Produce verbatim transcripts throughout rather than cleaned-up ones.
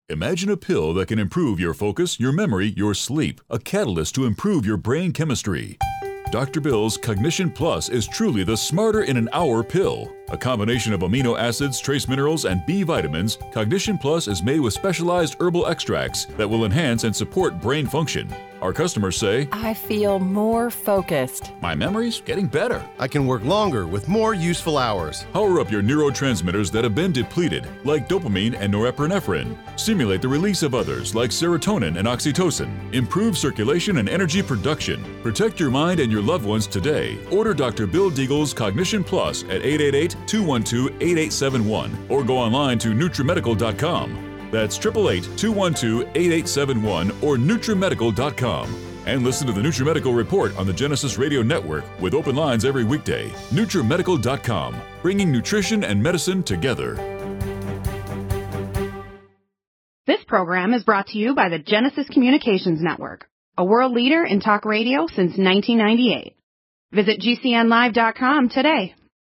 Imagine a pill that can improve your focus, your memory, your sleep, a catalyst to improve your brain chemistry. Doctor Bill's Cognition Plus is truly the smarter in an hour pill. A combination of amino acids, trace minerals, and B vitamins, Cognition Plus is made with specialized herbal extracts that will enhance and support brain function. Our customers say, I feel more focused. My memory's getting better. I can work longer with more useful hours. Power up your neurotransmitters that have been depleted, like dopamine and norepinephrine. Stimulate the release of others, like serotonin and oxytocin. Improve circulation and energy production. Protect your mind and your loved ones today. Order Doctor Bill Deagle's Cognition Plus at eight eight eight, two one two, eight eight seven one or go online to NutriMedical dot com. That's eight eight eight, two one two, eight eight seven one or NutriMedical dot com. And listen to the NutriMedical Report on the Genesis Radio Network with open lines every weekday. NutriMedical dot com, bringing nutrition and medicine together. This program is brought to you by the Genesis Communications Network, a world leader in talk radio since nineteen ninety-eight. Visit G C N live dot com today.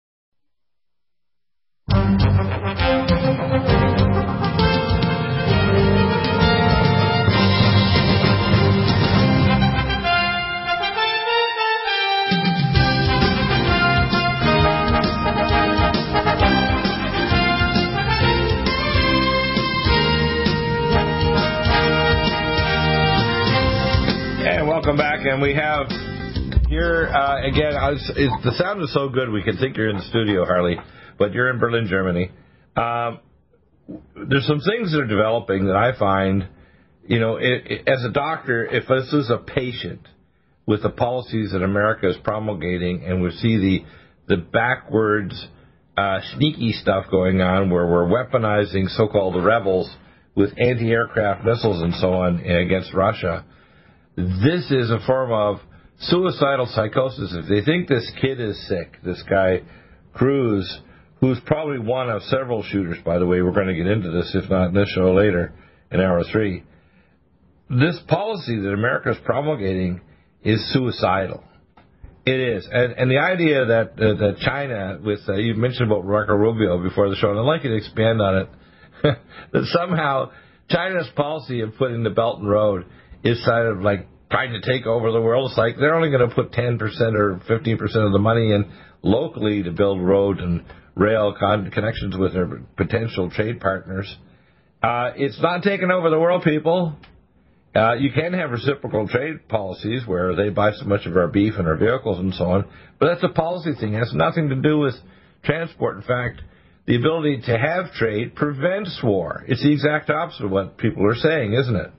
Welcome back, and we have here uh, again. I was, it, the sound is so good we can think you're in the studio, Harley, but you're in Berlin, Germany. Um, there's some things that are developing that I find, you know, it, it, as a doctor, if this is a patient with the policies that America is promulgating, and we see the the backwards, uh, sneaky stuff going on, where we're weaponizing so-called rebels with anti-aircraft missiles and so on against Russia. This is a form of suicidal psychosis. If they think this kid is sick, this guy, Cruz, who's probably one of several shooters, by the way, we're going to get into this, if not in this show later, in hour three. This policy that America is promulgating is suicidal. It is. And, and the idea that uh, that China, with, uh, you mentioned about Marco Rubio before the show, and I'd like you to expand on it, that somehow China's policy of putting the Belt and Road is kind of like trying to take over the world. It's like they're only going to put ten percent or fifteen percent of the money in locally to build road and rail con- connections with their potential trade partners. Uh, it's not taking over the world, people. Uh, you can have reciprocal trade policies where they buy so much of our beef and our vehicles and so on, but that's a policy thing. It has nothing to do with transport. In fact, the ability to have trade prevents war. It's the exact opposite of what people are saying, isn't it?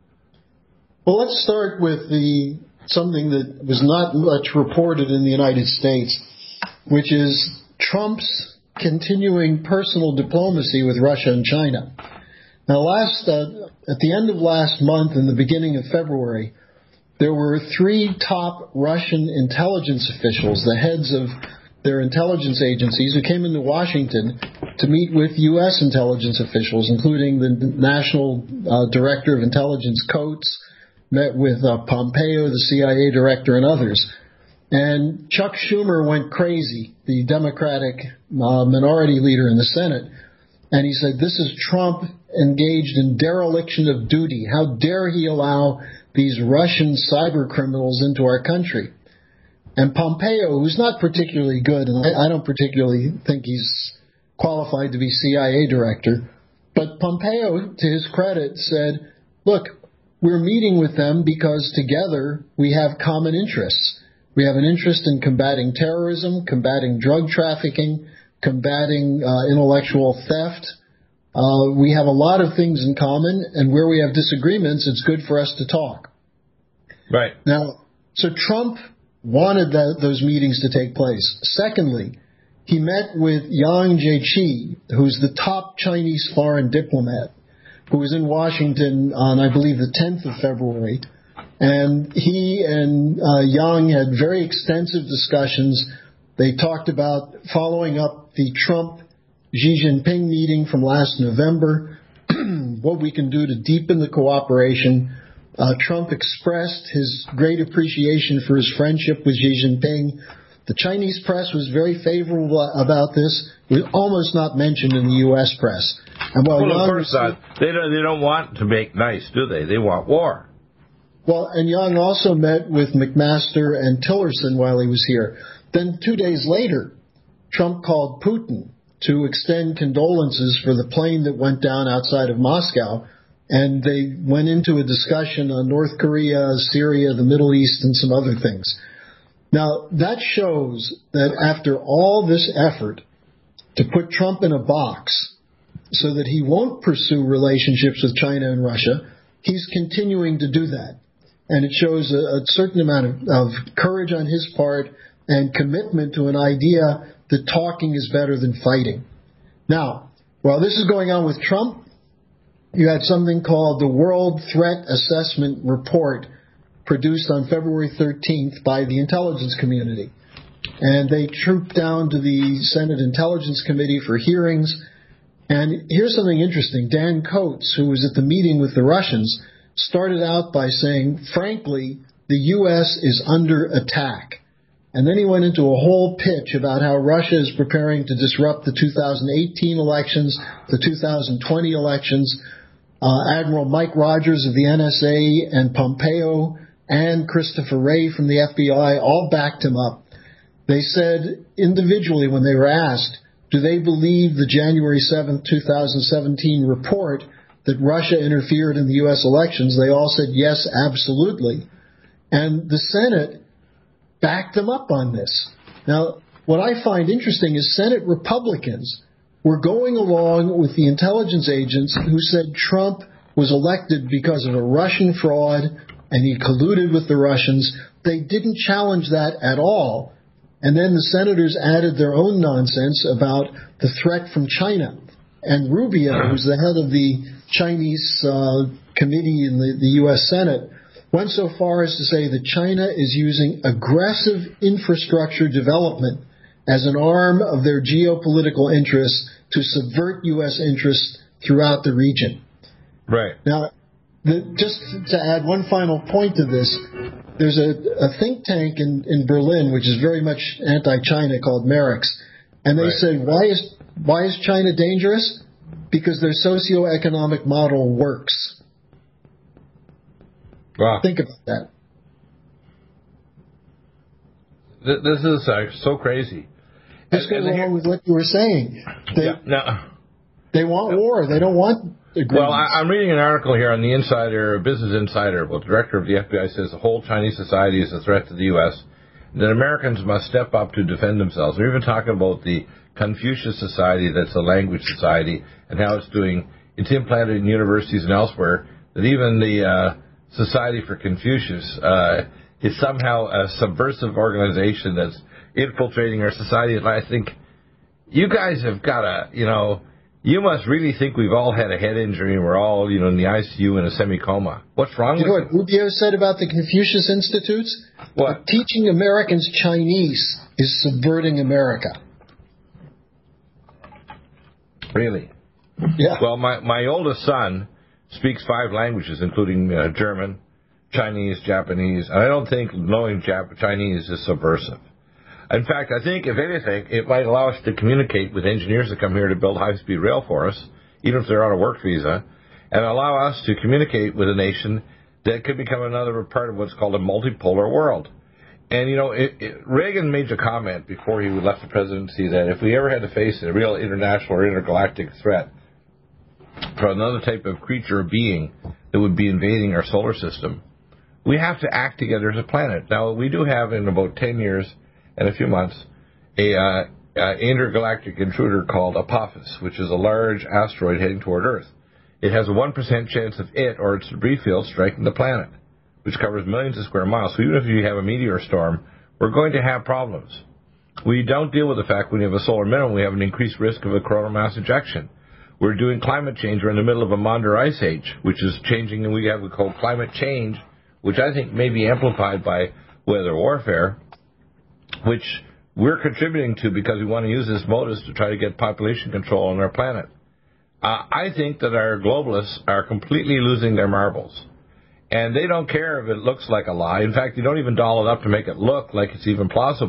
Well, let's start with the something that was not much reported in the United States, which is Trump's continuing personal diplomacy with Russia and China. Now, last uh, at the end of last month and the beginning of February, there were three top Russian intelligence officials, the heads of their intelligence agencies, who came into Washington to meet with U S intelligence officials, including the National uh, Director of Intelligence, Coates, met with uh, Pompeo, the C I A director, and others. And Chuck Schumer went crazy, the Democratic uh, minority leader in the Senate, and he said, this is Trump engaged in dereliction of duty. How dare he allow these Russian cyber criminals into our country? And Pompeo, who's not particularly good, and I, I don't particularly think he's qualified to be C I A director, but Pompeo, to his credit, said, look, we're meeting with them because together we have common interests. We have an interest in combating terrorism, combating drug trafficking, combating uh, intellectual theft. Uh, we have a lot of things in common, and where we have disagreements, it's good for us to talk. Right. Now, so Trump wanted that, those meetings to take place. Secondly, he met with Yang Jiechi, who's the top Chinese foreign diplomat, who was in Washington on, I believe, the tenth of February. And he and uh, Yang had very extensive discussions. They talked about following up the Trump-Xi Jinping meeting from last November, what we can do to deepen the cooperation. Uh, Trump expressed his great appreciation for his friendship with Xi Jinping The Chinese press was very favorable about this. It was almost not mentioned in the U S press. And while well, Young of course not. They don't, they don't want to make nice, do they? They want war. Well, and Young also met with McMaster and Tillerson while he was here. Then two days later, Trump called Putin to extend condolences for the plane that went down outside of Moscow. And they went into a discussion on North Korea, Syria, the Middle East, and some other things. Now, that shows that after all this effort to put Trump in a box so that he won't pursue relationships with China and Russia, he's continuing to do that. And it shows a, a certain amount of, of courage on his part and commitment to an idea that talking is better than fighting. Now, while this is going on with Trump, you had something called the World Threat Assessment Report produced on February thirteenth by the intelligence community. And they trooped down to the Senate Intelligence Committee for hearings. And here's something interesting. Dan Coates, who was at the meeting with the Russians, started out by saying, frankly, the U S is under attack. And then he went into a whole pitch about how Russia is preparing to disrupt the two thousand eighteen elections, the two thousand twenty elections. Uh, Admiral Mike Rogers of the N S A and Pompeo and Christopher Wray from the F B I all backed him up. They said individually when they were asked, do they believe the January seventh, two thousand seventeen report that Russia interfered in the U S elections? They all said yes, absolutely. And the Senate backed them up on this. Now, what I find interesting is Senate Republicans were going along with the intelligence agents who said Trump was elected because of a Russian fraud and he colluded with the Russians. They didn't challenge that at all. And then the senators added their own nonsense about the threat from China. And Rubio, who's the head of the Chinese uh, committee in the, the U S Senate, went so far as to say that China is using aggressive infrastructure development as an arm of their geopolitical interests to subvert U S interests throughout the region. Right. Now, the, just to add one final point to this, there's a, a think tank in, in Berlin which is very much anti-China called Merix, and they right. said, why is why is China dangerous? Because their socioeconomic model works. Wow. Think about that. This is uh, so crazy. This goes along with what you were saying. They, yeah, no. they want war. They don't want agreements. Well, I, I'm reading an article here on the Insider, Business Insider. Well, the director of the F B I says the whole Chinese society is a threat to the U S, that Americans must step up to defend themselves. We're even talking about the Confucius Society, that's a language society, and how it's doing, it's implanted in universities and elsewhere, that even the uh, Society for Confucius uh, is somehow a subversive organization that's infiltrating our society. And I think you guys have got to, you know, you must really think we've all had a head injury and we're all, you know, in the I C U in a semi-coma. What's wrong you with know what Rubio said about the Confucius Institutes? What? Teaching Americans Chinese is subverting America. Really? Yeah. Well, my, my oldest son speaks five languages, including uh, German, Chinese, Japanese, and I don't think knowing Jap- Chinese is subversive. In fact, I think, if anything, it might allow us to communicate with engineers that come here to build high-speed rail for us, even if they're on a work visa, and allow us to communicate with a nation that could become another part of what's called a multipolar world. And, you know, it, it, Reagan made a comment before he left the presidency that if we ever had to face a real international or intergalactic threat from another type of creature or being that would be invading our solar system, we have to act together as a planet. Now, we do have, in about ten years and a few months, a uh, uh, intergalactic intruder called Apophis, which is a large asteroid heading toward Earth. It has a one percent chance of it or its debris field striking the planet, which covers millions of square miles. So even if you have a meteor storm, we're going to have problems. We don't deal with the fact when you have a solar minimum, we have an increased risk of a coronal mass ejection. We're doing climate change. We're in the middle of a Maunder Ice Age, which is changing, and we have what we call climate change, which I think may be amplified by weather warfare, which we're contributing to because we want to use this modus to try to get population control on our planet. Uh, I think that our globalists are completely losing their marbles. And they don't care if it looks like a lie. In fact, they don't even doll it up to make it look like it's even plausible.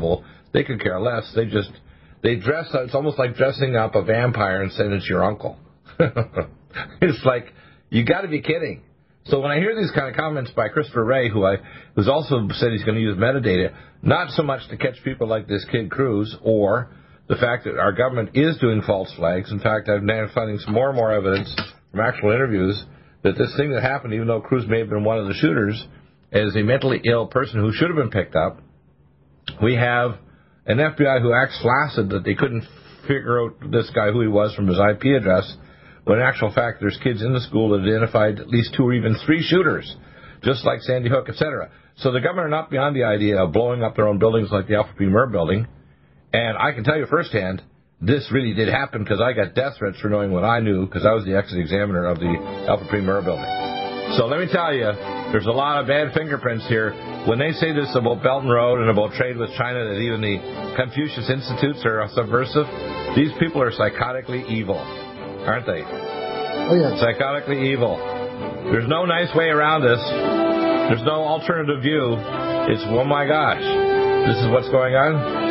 They could care less. They just, they dress, it's almost like dressing up a vampire and saying it's your uncle. It's like, you got to be kidding. So when I hear these kind of comments by Christopher Wray, who I who's also said he's going to use metadata, not so much to catch people like this kid Cruz, or the fact that our government is doing false flags. In fact, I'm now finding some more and more evidence from actual interviews that this thing that happened, even though Cruz may have been one of the shooters, is a mentally ill person who should have been picked up. We have an F B I who acts flaccid that they couldn't figure out this guy who he was from his I P address, when in actual fact there's kids in the school that identified at least two or even three shooters, just like Sandy Hook, et cetera. So the government are not beyond the idea of blowing up their own buildings like the Alfred P. Murrah building. And I can tell you firsthand, this really did happen because I got death threats for knowing what I knew because I was the exit examiner of the Alfred P. Murrah building. So let me tell you, there's a lot of bad fingerprints here. When they say this about Belt and Road and about trade with China, that even the Confucius Institutes are subversive, these people are psychotically evil, aren't they? Oh, yeah. Psychotically evil. There's no nice way around this. There's no alternative view. It's, oh my gosh, this is what's going on.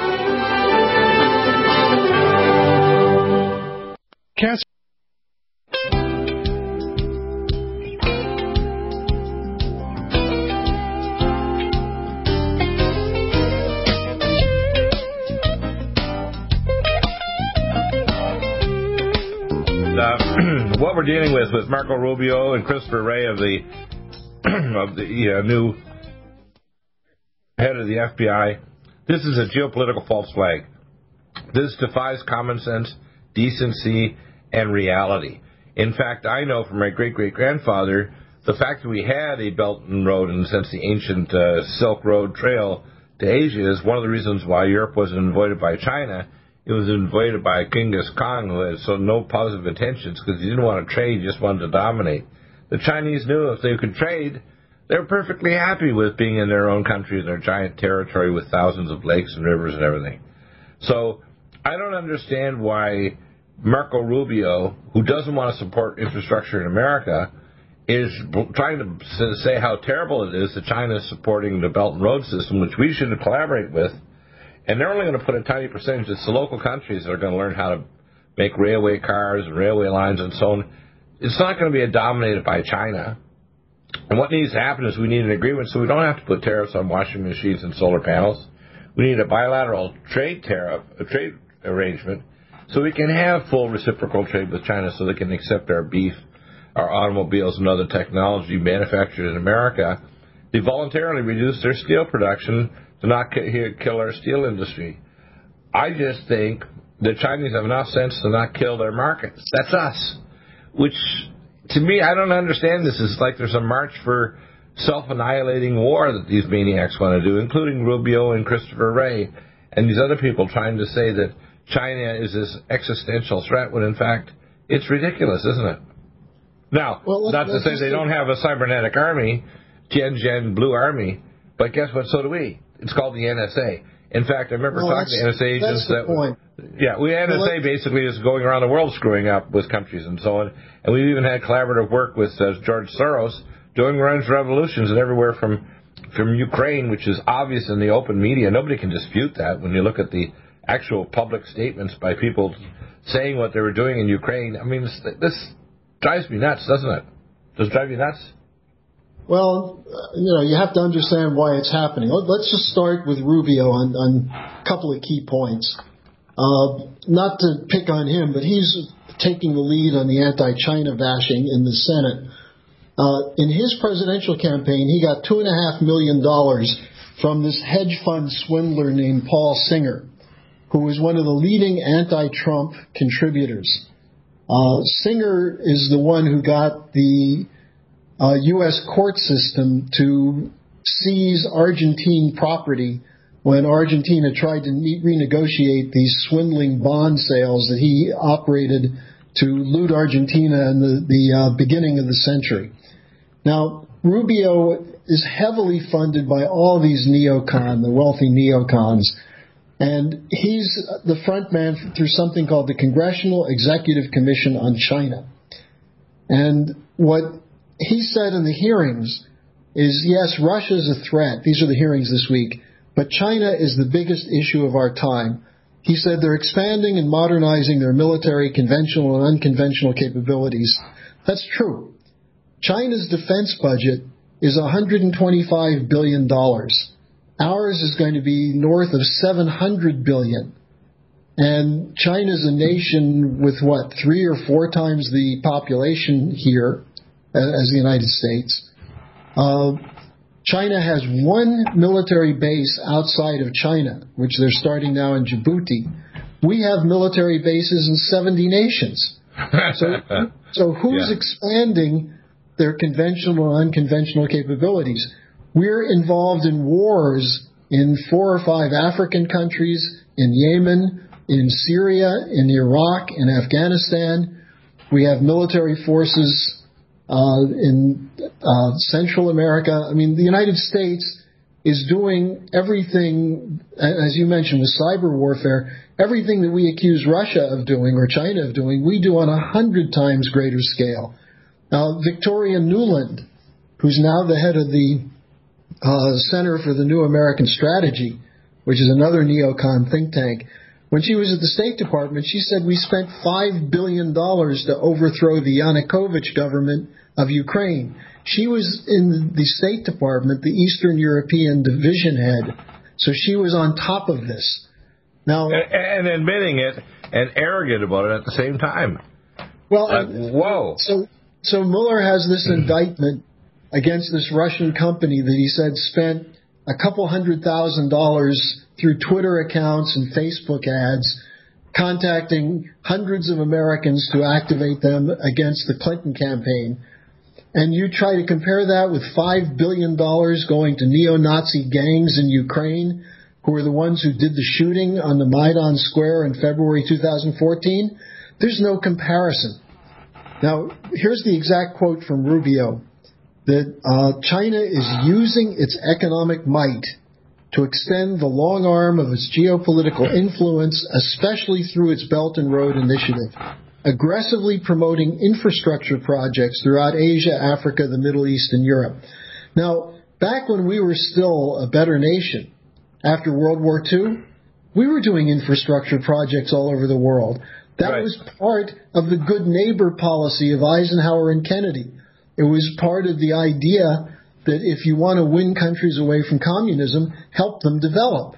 Cass- Uh, what we're dealing with with Marco Rubio and Christopher Wray of the of the uh, new head of the F B I, this is a geopolitical false flag. This defies common sense, decency, and reality. In fact, I know from my great-great-grandfather, the fact that we had a Belt and Road, in the sense the ancient uh, Silk Road Trail to Asia, is one of the reasons why Europe was invaded by China. It was invaded by Genghis Khan, who had so no positive intentions because he didn't want to trade, he just wanted to dominate. The Chinese knew if they could trade, they were perfectly happy with being in their own country, their giant territory with thousands of lakes and rivers and everything. So I don't understand why Marco Rubio, who doesn't want to support infrastructure in America, is trying to say how terrible it is that China is supporting the Belt and Road system, which we should collaborate with. And they're only going to put a tiny percentage. It's the local countries that are going to learn how to make railway cars and railway lines and so on. It's not going to be dominated by China. And what needs to happen is we need an agreement so we don't have to put tariffs on washing machines and solar panels. We need a bilateral trade tariff, a trade arrangement, so we can have full reciprocal trade with China so they can accept our beef, our automobiles, and other technology manufactured in America. They voluntarily reduce their steel production to not kill our steel industry. I just think the Chinese have enough sense to not kill their markets. That's us. Which, to me, I don't understand this. It's like there's a march for self-annihilating war that these maniacs want to do, including Rubio and Christopher Wray and these other people trying to say that China is this existential threat when, in fact, it's ridiculous, isn't it? Now, well, not to say they don't have a cybernetic army, Tianjin Blue Army, but guess what? So do we. It's called the N S A. In fact, I remember well, talking to N S A agents that, point. yeah, we N S A well, basically is going around the world screwing up with countries and so on. And we've even had collaborative work with uh, George Soros doing orange revolutions and everywhere from from Ukraine, which is obvious in the open media. Nobody can dispute that when you look at the actual public statements by people saying what they were doing in Ukraine. I mean, this, this drives me nuts, doesn't it? Does it drive you nuts? Well, you know, you have to understand why it's happening. Let's just start with Rubio on, on a couple of key points. Uh, not to pick on him, but he's taking the lead on the anti-China bashing in the Senate. Uh, in his presidential campaign, he got two and a half million dollars from this hedge fund swindler named Paul Singer, who was one of the leading anti-Trump contributors. Uh, Singer is the one who got the Uh, U S court system to seize Argentine property when Argentina tried to ne- renegotiate these swindling bond sales that he operated to loot Argentina in the, the uh, beginning of the century. Now, Rubio is heavily funded by all these neocon, the wealthy neocons, and he's the front man through something called the Congressional Executive Commission on China. And what he said in the hearings is, yes, Russia's a threat. These are the hearings this week. but China is the biggest issue of our time. He said they're expanding and modernizing their military, conventional and unconventional capabilities. That's true. China's defense budget is one hundred twenty-five billion dollars. Ours is going to be north of seven hundred billion dollars. And China's a nation with, what, three or four times the population here as the United States. Uh, China has one military base outside of China, which they're starting now in Djibouti. We have military bases in seventy nations. So, so who's yeah. expanding their conventional and unconventional capabilities? We're involved in wars in four or five African countries, in Yemen, in Syria, in Iraq, in Afghanistan. We have military forces uh, in uh, Central America. I mean, the United States is doing everything, as you mentioned, with cyber warfare, everything that we accuse Russia of doing or China of doing, we do on a hundred times greater scale. Now, Victoria Nuland, who's now the head of the uh, Center for the New American Strategy, which is another neocon think tank, when she was at the State Department, she said we spent five billion dollars to overthrow the Yanukovych government of Ukraine. She was in the State Department, the Eastern European division head, so she was on top of this. Now, and, and admitting it and arrogant about it at the same time. Well, like, whoa. So, so Mueller has this indictment against this Russian company that he said spent a couple hundred thousand dollars through Twitter accounts and Facebook ads, contacting hundreds of Americans to activate them against the Clinton campaign. And you try to compare that with five billion dollars going to neo-Nazi gangs in Ukraine, who were the ones who did the shooting on the Maidan Square in February two thousand fourteen. There's no comparison. Now, here's the exact quote from Rubio, that uh, China is using its economic might to extend the long arm of its geopolitical influence, especially through its Belt and Road Initiative, aggressively promoting infrastructure projects throughout Asia, Africa, the Middle East, and Europe. Now, back when we were still a better nation, after World War Two, we were doing infrastructure projects all over the world. That right. was part of the good neighbor policy of Eisenhower and Kennedy. It was part of the idea that if you want to win countries away from communism, help them develop.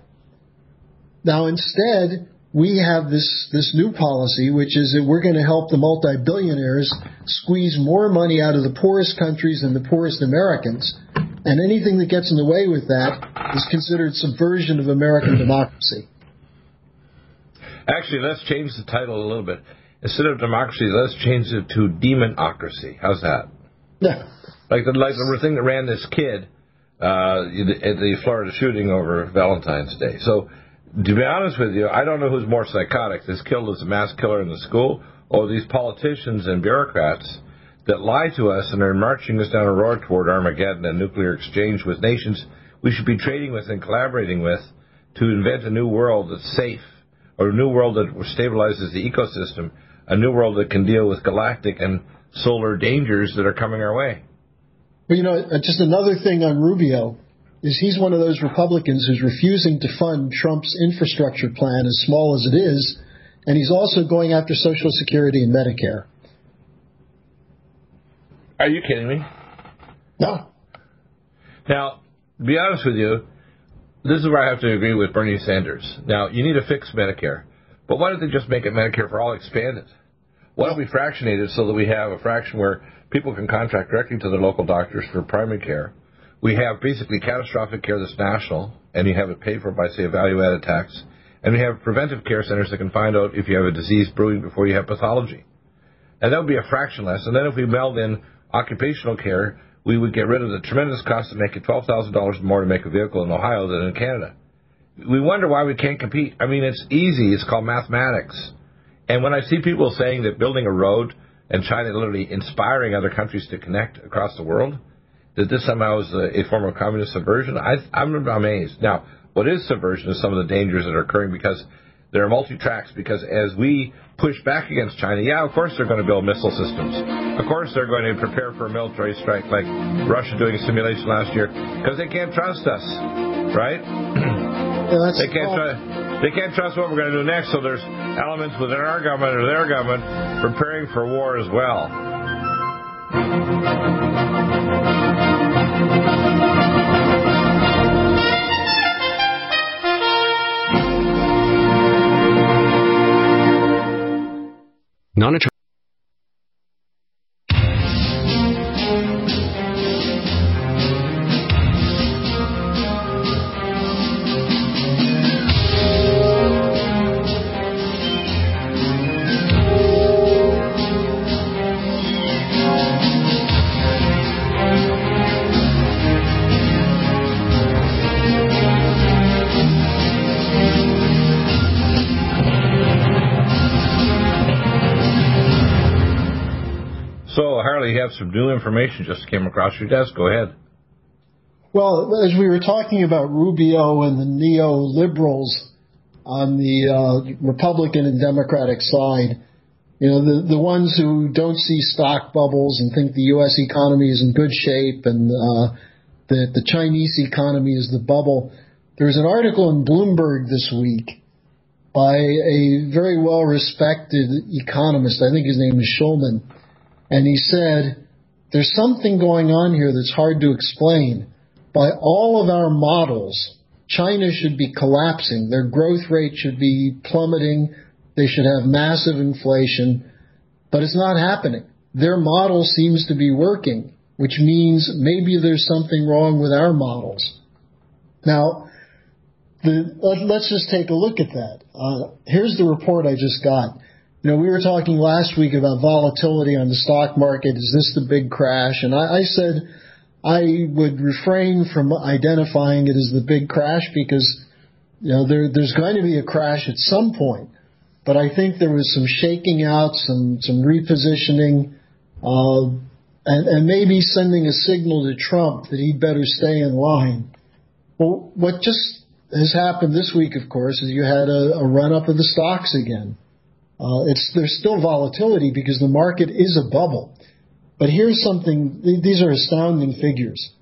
Now, instead, we have this, this new policy, which is that we're going to help the multi-billionaires squeeze more money out of the poorest countries and the poorest Americans, and anything that gets in the way with that is considered subversion of American democracy. Actually, let's change the title a little bit. Instead of democracy, let's change it to demonocracy. How's that? Yeah. Like the, like the thing that ran this kid uh, at the Florida shooting over Valentine's Day. So, to be honest with you, I don't know who's more psychotic, this killed as a mass killer in the school, or these politicians and bureaucrats that lie to us and are marching us down a road toward Armageddon and nuclear exchange with nations we should be trading with and collaborating with to invent a new world that's safe, or a new world that stabilizes the ecosystem, a new world that can deal with galactic and solar dangers that are coming our way. Well, you know, just another thing on Rubio is he's one of those Republicans who's refusing to fund Trump's infrastructure plan, as small as it is, and he's also going after Social Security and Medicare. Are you kidding me? No. Now, to be honest with you, this is where I have to agree with Bernie Sanders. Now, you need to fix Medicare, but why don't they just make it Medicare for all expanded? Why don't we fractionate it so that we have a fraction where people can contract directly to their local doctors for primary care? We have basically catastrophic care that's national, and you have it paid for by, say, a value-added tax. And we have preventive care centers that can find out if you have a disease brewing before you have pathology. And that would be a fraction less. And then if we meld in occupational care, we would get rid of the tremendous cost of making twelve thousand dollars more to make a vehicle in Ohio than in Canada. We wonder why we can't compete. I mean, it's easy. It's called mathematics. And when I see people saying that building a road and China literally inspiring other countries to connect across the world, that this somehow is a, a form of communist subversion, I, I'm amazed. Now, what is subversion is some of the dangers that are occurring because there are multi-tracks, because as we push back against China, yeah, of course they're going to build missile systems. Of course they're going to prepare for a military strike like Russia doing a simulation last year because they can't trust us, right? Yeah, that's they can't well, tru- they can't trust what we're going to do next. So there's elements within our government or their government preparing for war as well. Non-attractive. So, Harley, you have some new information just came across your desk. Go ahead. well, as we were talking about Rubio and the neoliberals on the uh, Republican and Democratic side, you know, the, the ones who don't see stock bubbles and think the U S economy is in good shape and uh, that the Chinese economy is the bubble. There was an article in Bloomberg this week by a very well-respected economist. I think his name is Schulman. And he said, there's something going on here that's hard to explain. By all of our models, China should be collapsing. Their growth rate should be plummeting. They should have massive inflation. But it's not happening. Their model seems to be working, which means maybe there's something wrong with our models. Now, the, let's just take a look at that. Uh, here's the report I just got. You know, we were talking last week about volatility on the stock market. Is this the big crash? And I, I said I would refrain from identifying it as the big crash because, you know, there, there's going to be a crash at some point. But I think there was some shaking out, some, some repositioning, uh, and, and maybe sending a signal to Trump that he'd better stay in line. Well, what just has happened this week, of course, is you had a, a run-up of the stocks again. Uh, it's there's still volatility because the market is a bubble. But here's something, these are astounding figures.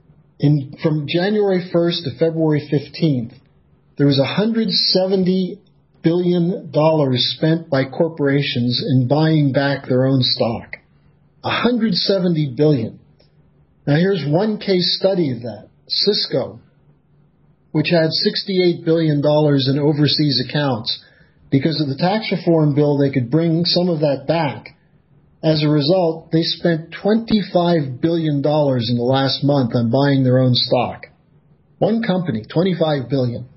In From January first to February fifteenth, there was one hundred seventy billion dollars spent by corporations in buying back their own stock. one hundred seventy billion dollars. Now here's one case study of that. Cisco, which had sixty-eight billion dollars in overseas accounts. Because of the tax reform bill, they could bring some of that back. As a result, they spent twenty-five billion dollars in the last month on buying their own stock. One company, twenty-five billion dollars.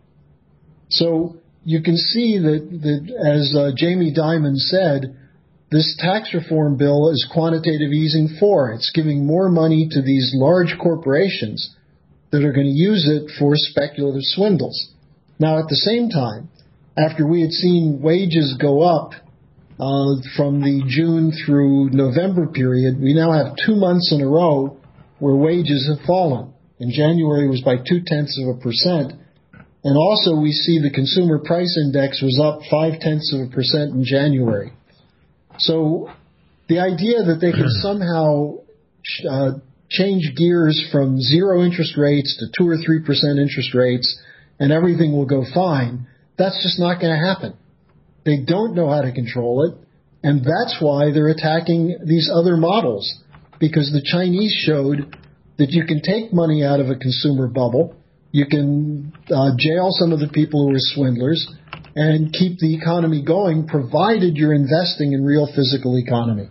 So you can see that, that as uh, Jamie Dimon said, this tax reform bill is quantitative easing four. It's giving more money to these large corporations that are going to use it for speculative swindles. Now, at the same time, after we had seen wages go up uh, from the June through November period, we now have two months in a row where wages have fallen. In January, it was by two-tenths of a percent. And also, we see the consumer price index was up five-tenths of a percent in January. So the idea that they could somehow uh, change gears from zero interest rates to two or three percent interest rates and everything will go fine, that's just not going to happen. They don't know how to control it, and that's why they're attacking these other models, because the Chinese showed that you can take money out of a consumer bubble, you can uh, jail some of the people who are swindlers, and keep the economy going, provided you're investing in real physical economy.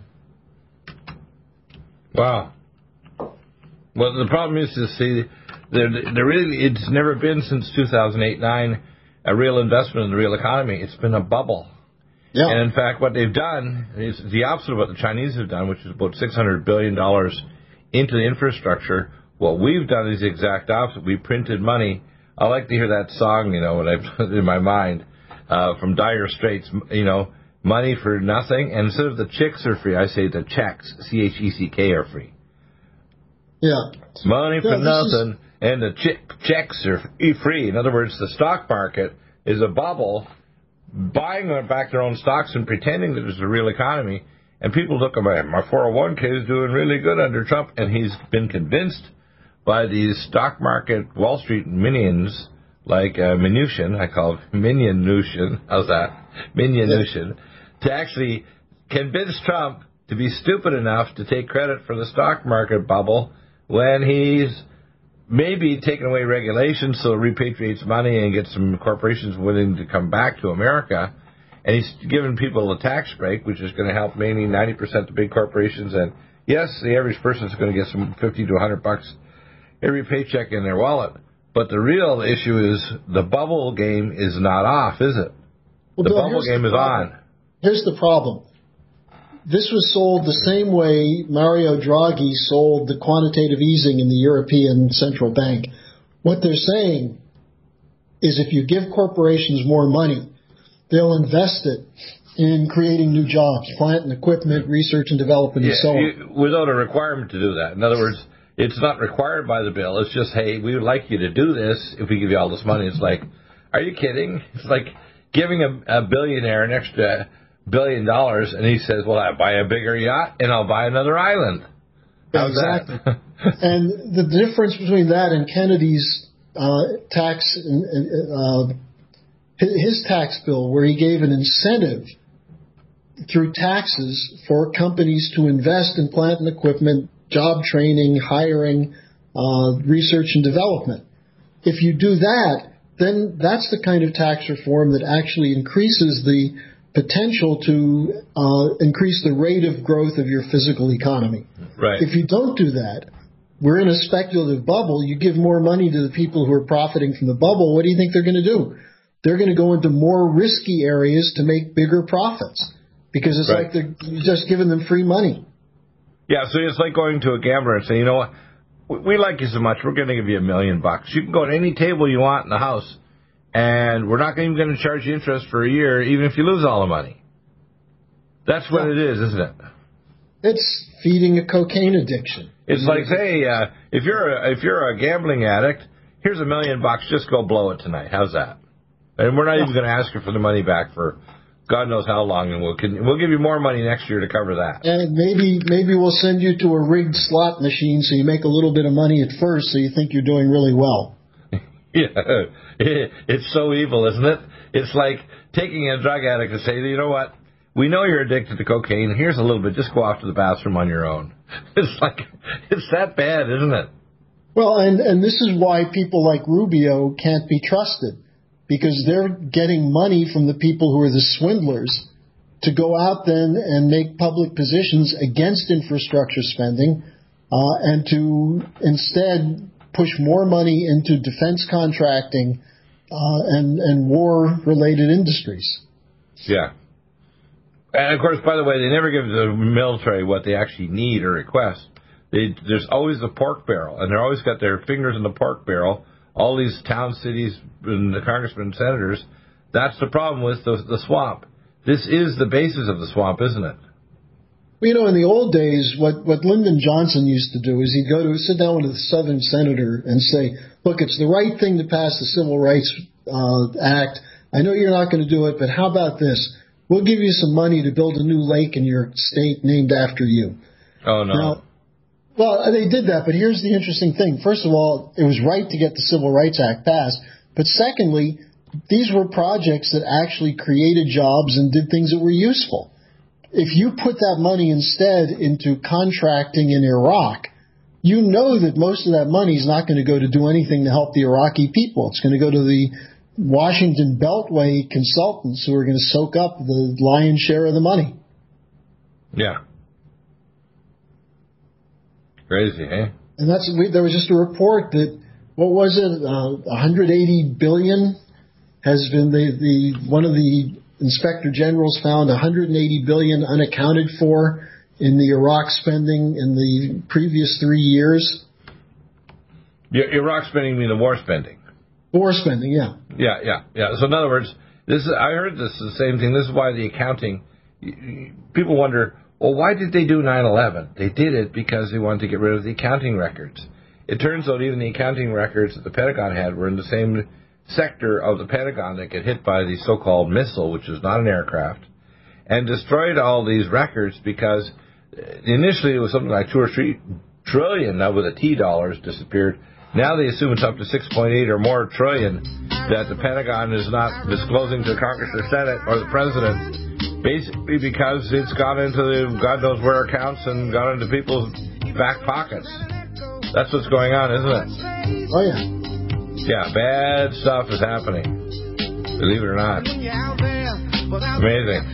Wow. Well, the problem is to see, there, there really, it's never been since two thousand eight nine a real investment in the real economy. It's been a bubble. Yeah. And in fact, what they've done is the opposite of what the Chinese have done, which is about six hundred billion dollars into the infrastructure. What we've done is the exact opposite. We printed money. I like to hear that song, you know, when I put it in my mind, uh, from Dire Straits, you know, money for nothing. And instead of the chicks are free, I say the checks, C H E C K, are free. Yeah. Money for yeah, nothing. Is... And the ch- checks are free. In other words, the stock market is a bubble, buying back their own stocks and pretending that it's a real economy. And people look at my, my four oh one k is doing really good under Trump, and he's been convinced by these stock market Wall Street minions like uh, Mnuchin, I call it Mnuchin, how's that? Mnuchin, to actually convince Trump to be stupid enough to take credit for the stock market bubble when he's maybe taking away regulations so it repatriates money and gets some corporations willing to come back to America. And he's giving people a tax break, which is going to help mainly ninety percent of big corporations. And yes, the average person is going to get some fifty to one hundred bucks every paycheck in their wallet. But the real issue is the bubble game is not off, is it? Well, the Bill, bubble game the is on. Here's the problem. This was sold the same way Mario Draghi sold the quantitative easing in the European Central Bank. What they're saying is if you give corporations more money, they'll invest it in creating new jobs, plant and equipment, research and development, yeah, and so on. You, without a requirement to do that. In other words, it's not required by the bill. It's just, hey, we would like you to do this if we give you all this money. It's like, are you kidding? It's like giving a, a billionaire an extra billion dollars, and he says, well, I'll buy a bigger yacht, and I'll buy another island. How's exactly. that? And the difference between that and Kennedy's uh, tax, uh, his tax bill, where he gave an incentive through taxes for companies to invest in plant and equipment, job training, hiring, uh, research and development. If you do that, then that's the kind of tax reform that actually increases the potential to uh, increase the rate of growth of your physical economy. Right. If you don't do that, we're in a speculative bubble. You give more money to the people who are profiting from the bubble. What do you think they're going to do? They're going to go into more risky areas to make bigger profits because it's right. like they're just giving them free money. Yeah, so it's like going to a gambler and saying, you know what, we like you so much, we're going to give you a million bucks. You can go to any table you want in the house, and we're not even going to charge you interest for a year, even if you lose all the money. That's what it is, isn't it? It's feeding a cocaine addiction. It's like, hey, uh, if you're a, if you're a gambling addict, here's a million bucks, just go blow it tonight. How's that? And we're not even going to ask you for the money back for God knows how long, and we'll can, we'll give you more money next year to cover that. And maybe maybe we'll send you to a rigged slot machine so you make a little bit of money at first, so you think you're doing really well. Yeah, it's so evil, isn't it? It's like taking a drug addict and saying, you know what, we know you're addicted to cocaine. Here's a little bit. Just go off to the bathroom on your own. It's like, it's that bad, isn't it? Well, and, and this is why people like Rubio can't be trusted, because they're getting money from the people who are the swindlers to go out then and make public positions against infrastructure spending uh, and to instead push more money into defense contracting uh, and, and war-related industries. Yeah. And, of course, by the way, they never give the military what they actually need or request. They, there's always the pork barrel, and they're always got their fingers in the pork barrel. All these town cities and the congressmen and senators, that's the problem with the, the swamp. This is the basis of the swamp, isn't it? Well, you know, in the old days, what, what Lyndon Johnson used to do is he'd go to sit down with a Southern senator and say, look, it's the right thing to pass the Civil Rights uh, Act. I know you're not going to do it, but how about this? We'll give you some money to build a new lake in your state named after you. Oh, no. Now, well, they did that, but here's the interesting thing. First of all, it was right to get the Civil Rights Act passed. But secondly, these were projects that actually created jobs and did things that were useful. If you put that money instead into contracting in Iraq, you know that most of that money is not going to go to do anything to help the Iraqi people. It's going to go to the Washington Beltway consultants who are going to soak up the lion's share of the money. Yeah. Crazy, eh? And that's we, there was just a report that what was it, uh, one hundred eighty billion has been the, the one of the inspector generals found one hundred eighty billion unaccounted for in the Iraq spending in the previous three years. Yeah, Iraq spending mean the war spending. War spending, yeah. Yeah, yeah, yeah. So in other words, this is, I heard this the same thing. This is why the accounting. People wonder, well, why did they do nine eleven? They did it because they wanted to get rid of the accounting records. It turns out even the accounting records that the Pentagon had were in the same sector of the Pentagon that got hit by the so-called missile, which is not an aircraft, and destroyed all these records because initially it was something like two or three trillion, now with a T dollars disappeared. Now they assume it's up to six point eight or more trillion. that the Pentagon is not disclosing to Congress or Senate or the President, basically because it's gone into the God knows where accounts and gone into people's back pockets. That's what's going on, isn't it? Oh, yeah. Yeah, bad stuff is happening. Believe it or not. Amazing.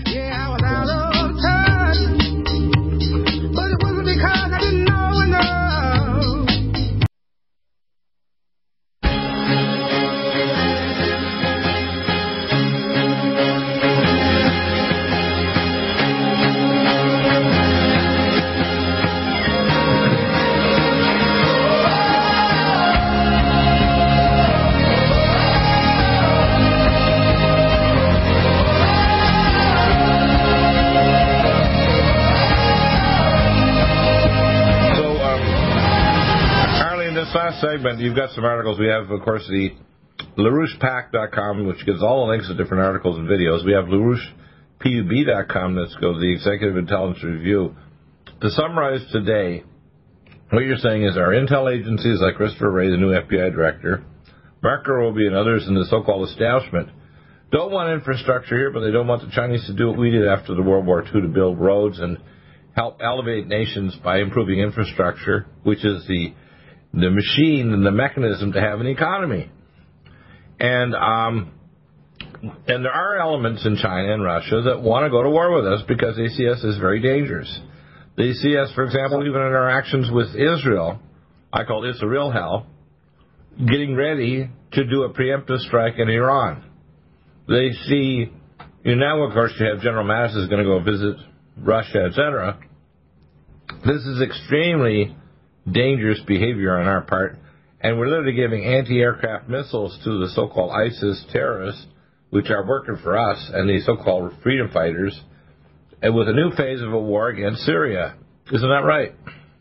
Last segment, you've got some articles. We have, of course, the LaRouche Pack dot com, which gives all the links to different articles and videos. We have LaRouche P U B dot com, that's goes the Executive Intelligence Review. To summarize today, what you're saying is our intel agencies, like Christopher Wray, the new F B I director, Marco Rubio and others in the so-called establishment, don't want infrastructure here, but they don't want the Chinese to do what we did after the World War Two, to build roads and help elevate nations by improving infrastructure, which is the the machine and the mechanism to have an economy. And um, and there are elements in China and Russia that want to go to war with us because they see us as very dangerous. They see us, for example, even in our actions with Israel, I call this a real hell, getting ready to do a preemptive strike in Iran. They see, you know, now, of course, you have General Mattis is going to go visit Russia, et cetera. This is extremely dangerous behavior on our part, and we're literally giving anti-aircraft missiles to the so-called ISIS terrorists, which are working for us, and the so-called freedom fighters, and with a new phase of a war against Syria. Isn't that right?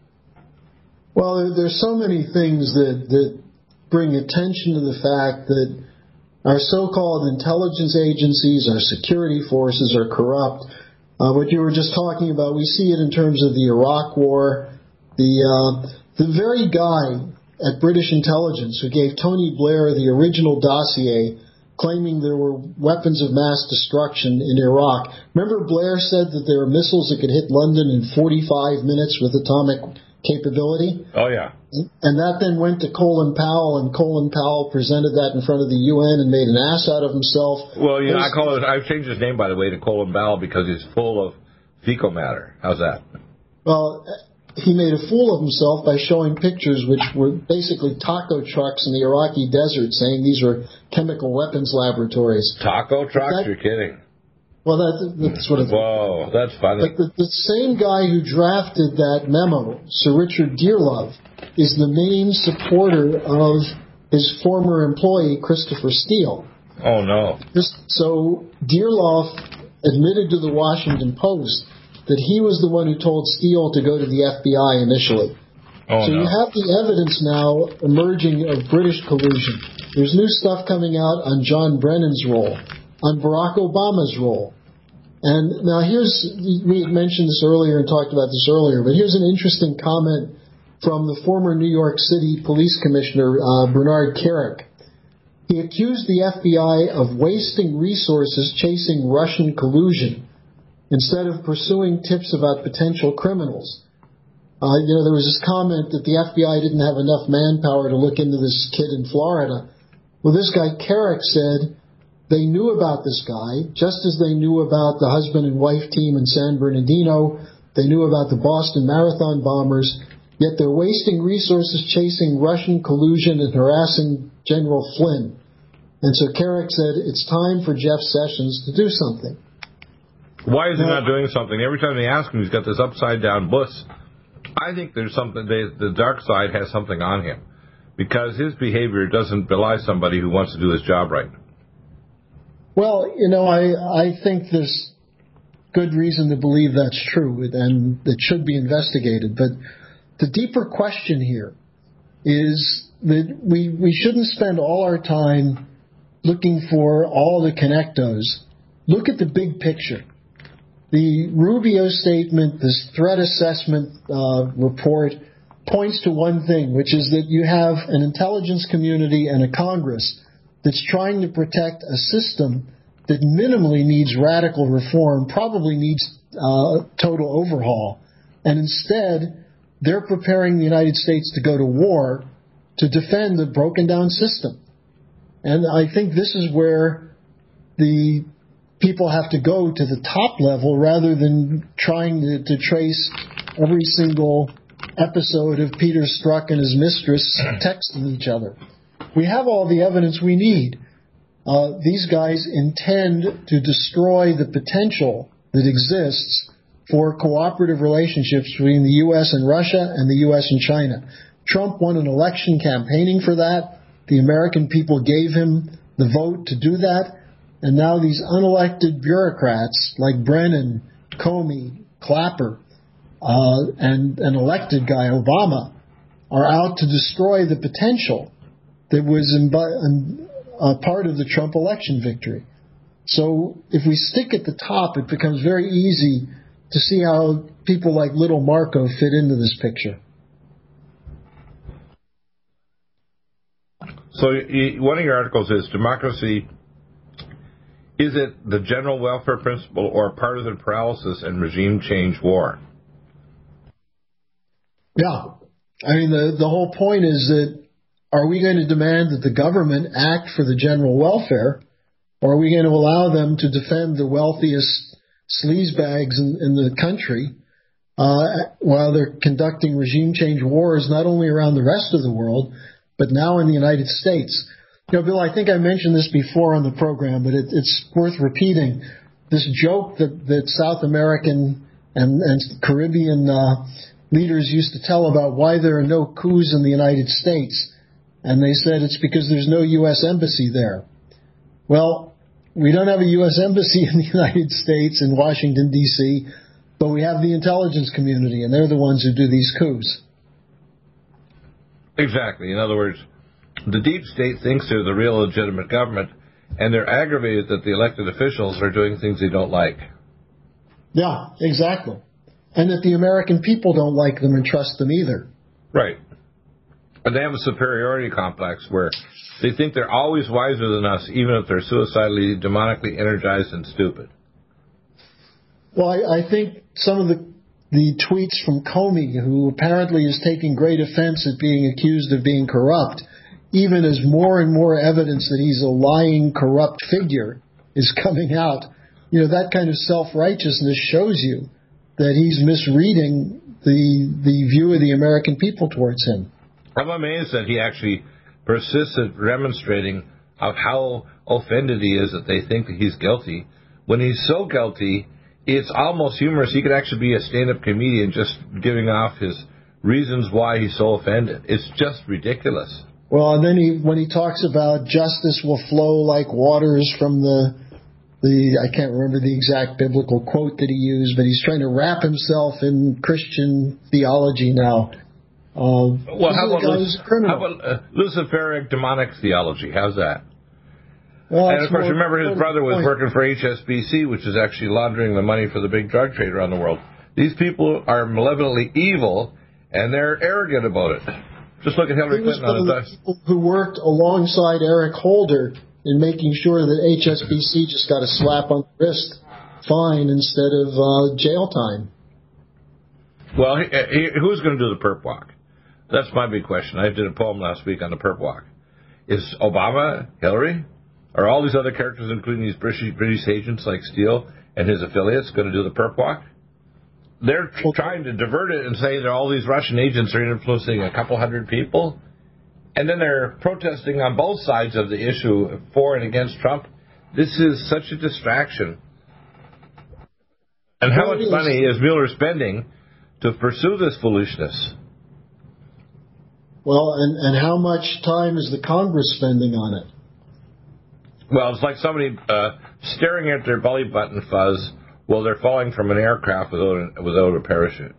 Well, there's so many things that, that bring attention to the fact that our so-called intelligence agencies, our security forces are corrupt. Uh, what you were just talking about, we see it in terms of the Iraq War. The uh, the very guy at British intelligence who gave Tony Blair the original dossier claiming there were weapons of mass destruction in Iraq. Remember Blair said that there were missiles that could hit London in forty-five minutes with atomic capability? Oh, yeah. And that then went to Colin Powell, and Colin Powell presented that in front of the U N and made an ass out of himself. Well, you know, I call it, I've changed his name, by the way, to Colin Powell because he's full of fecal matter. How's that? Well, he made a fool of himself by showing pictures which were basically taco trucks in the Iraqi desert, saying these were chemical weapons laboratories. Taco trucks? That, You're kidding. Well, that, that's what it's... Whoa, that's funny. But the, the same guy who drafted that memo, Sir Richard Dearlove, is the main supporter of his former employee, Christopher Steele. Oh, no. Just, so Dearlove admitted to the Washington Post that he was the one who told Steele to go to the F B I initially. Oh, so no. you have the evidence now emerging of British collusion. There's new stuff coming out on John Brennan's role, on Barack Obama's role. And now here's, we had mentioned this earlier and talked about this earlier, but here's an interesting comment from the former New York City Police Commissioner, uh, Bernard Kerik. He accused the F B I of wasting resources chasing Russian collusion instead of pursuing tips about potential criminals. Uh, you know, there was this comment that the F B I didn't have enough manpower to look into this kid in Florida. Well, this guy Kerik said they knew about this guy, just as they knew about the husband and wife team in San Bernardino. They knew about the Boston Marathon bombers, yet they're wasting resources chasing Russian collusion and harassing General Flynn. And so Kerik said, it's time for Jeff Sessions to do something. Why is he not doing something? Every time they ask him, he's got this upside-down bus. I think there's something, they, the dark side has something on him, because his behavior doesn't belie somebody who wants to do his job right. Well, you know, I, I think there's good reason to believe that's true, and it should be investigated. But the deeper question here is that we, we shouldn't spend all our time looking for all the connectos. Look at the big picture. The Rubio statement, this threat assessment uh, report, points to one thing, which is that you have an intelligence community and a Congress that's trying to protect a system that minimally needs radical reform, probably needs uh, total overhaul. And instead, they're preparing the United States to go to war to defend a broken down system. And I think this is where the people have to go to the top level rather than trying to, to trace every single episode of Peter Strzok and his mistress texting each other. We have all the evidence we need. Uh, these guys intend to destroy the potential that exists for cooperative relationships between the U S and Russia and the U S and China. Trump won an election campaigning for that. The American people gave him the vote to do that. And now these unelected bureaucrats like Brennan, Comey, Clapper, uh, and an elected guy, Obama, are out to destroy the potential that was imbi- uh, part of the Trump election victory. So if we stick at the top, it becomes very easy to see how people like Little Marco fit into this picture. So you, one of your articles is democracy. Is it the general welfare principle or partisan paralysis and regime change war? Yeah. I mean, the, the whole point is that are we going to demand that the government act for the general welfare, or are we going to allow them to defend the wealthiest sleazebags in, in the country uh, while they're conducting regime change wars not only around the rest of the world, but now in the United States? You know, Bill, I think I mentioned this before on the program, but it, it's worth repeating. This joke that, that South American and, and Caribbean uh, leaders used to tell about why there are no coups in the United States. And they said it's because there's no U S embassy there. Well, we don't have a U S embassy in the United States in Washington, D C, but we have the intelligence community, and they're the ones who do these coups. Exactly. In other words, the deep state thinks they're the real legitimate government, and they're aggravated that the elected officials are doing things they don't like. Yeah, exactly. And that the American people don't like them and trust them either. Right. And they have a superiority complex where they think they're always wiser than us, even if they're suicidally, demonically energized and stupid. Well, I, I think some of the the tweets from Comey, who apparently is taking great offense at being accused of being corrupt, even as more and more evidence that he's a lying, corrupt figure is coming out, you know, that kind of self-righteousness shows you that he's misreading the the view of the American people towards him. I'm amazed that he actually persists at demonstrating of how offended he is that they think that he's guilty. When he's so guilty, it's almost humorous. He could actually be a stand-up comedian just giving off his reasons why he's so offended. It's just ridiculous. Well, and then he, when he talks about justice will flow like waters from the, the I can't remember the exact biblical quote that he used, but he's trying to wrap himself in Christian theology now. Uh, well, how about, Luc- how about uh, Luciferic demonic theology? How's that? Well, and, of course, more, remember his brother was point. working for H S B C, which is actually laundering the money for the big drug trade around the world. These people are malevolently evil, and they're arrogant about it. Just look at Hillary Clinton on the dust. People who worked alongside Eric Holder in making sure that H S B C just got a slap on the wrist fine instead of uh, jail time. Well, he, he, who's going to do the perp walk? That's my big question. I did a poem last week on the perp walk. Is Obama, Hillary, are all these other characters, including these British, British agents like Steele and his affiliates, going to do the perp walk? They're trying to divert it and say that all these Russian agents are influencing a couple hundred people. And then they're protesting on both sides of the issue, for and against Trump. This is such a distraction. And how much money is Mueller spending to pursue this foolishness? Well, and, and how much time is the Congress spending on it? Well, it's like somebody uh, staring at their belly button fuzz while they're falling from an aircraft without a, without a parachute.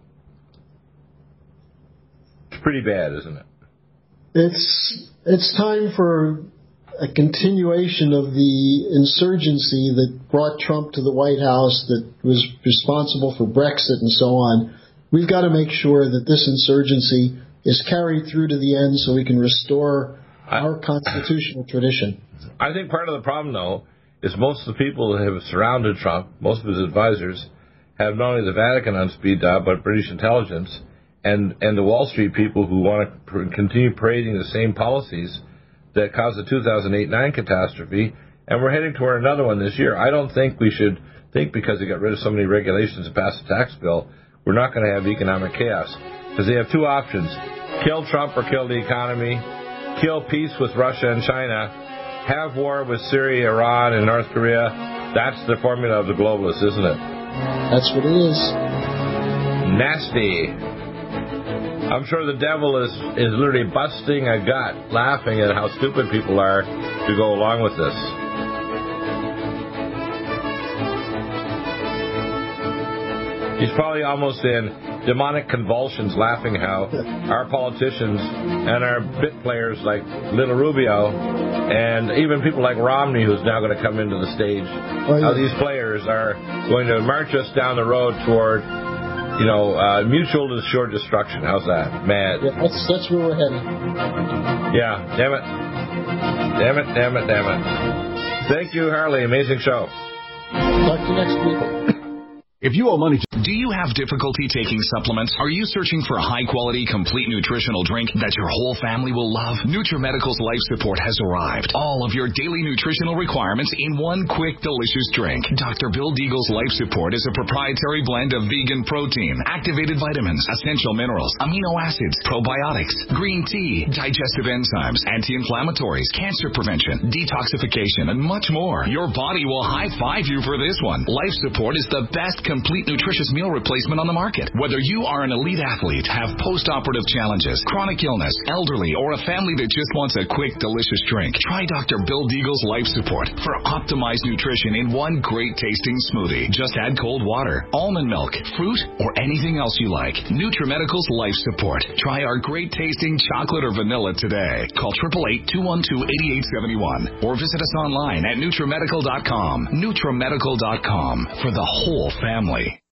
It's pretty bad, isn't it? It's it's time for a continuation of the insurgency that brought Trump to the White House, that was responsible for Brexit and so on. We've got to make sure that this insurgency is carried through to the end so we can restore our constitutional tradition. I think part of the problem, though, is most of the people that have surrounded Trump, most of his advisors, have not only the Vatican on speed dial, but British intelligence and, and the Wall Street people who want to pr- continue parading the same policies that caused the two thousand eight nine catastrophe, and we're heading toward another one this year. I don't think we should think because they got rid of so many regulations and passed a tax bill, we're not going to have economic chaos. Because they have two options: kill Trump or kill the economy, kill peace with Russia and China, have war with Syria, Iran, and North Korea. That's the formula of the globalists, isn't it? That's what it is. Nasty. I'm sure the devil is, is literally busting a gut, laughing at how stupid people are to go along with this. He's probably almost in demonic convulsions, laughing how our politicians and our bit players like Little Rubio and even people like Romney, who's now going to come into the stage, oh, yeah. how these players are going to march us down the road toward, you know, uh, mutual assured destruction. How's that? Mad. Yeah, that's, that's where we're heading. Yeah, damn it. Damn it, damn it, damn it. Thank you, Harley. Amazing show. Talk to you next week. If you owe money to... Do you have difficulty taking supplements? Are you searching for a high-quality, complete nutritional drink that your whole family will love? NutriMedical's Life Support has arrived. All of your daily nutritional requirements in one quick, delicious drink. Doctor Bill Deagle's Life Support is a proprietary blend of vegan protein, activated vitamins, essential minerals, amino acids, probiotics, green tea, digestive enzymes, anti-inflammatories, cancer prevention, detoxification, and much more. Your body will high-five you for this one. Life Support is the best complete nutritious meal replacement on the market. Whether you are an elite athlete, have post-operative challenges, chronic illness, elderly, or a family that just wants a quick, delicious drink, try Doctor Bill Deagle's Life Support for optimized nutrition in one great-tasting smoothie. Just add cold water, almond milk, fruit, or anything else you like. NutriMedical's Life Support. Try our great-tasting chocolate or vanilla today. Call eight eight eight, two one two, eight eight seven one or visit us online at NutriMedical dot com. NutriMedical dot com for the whole family.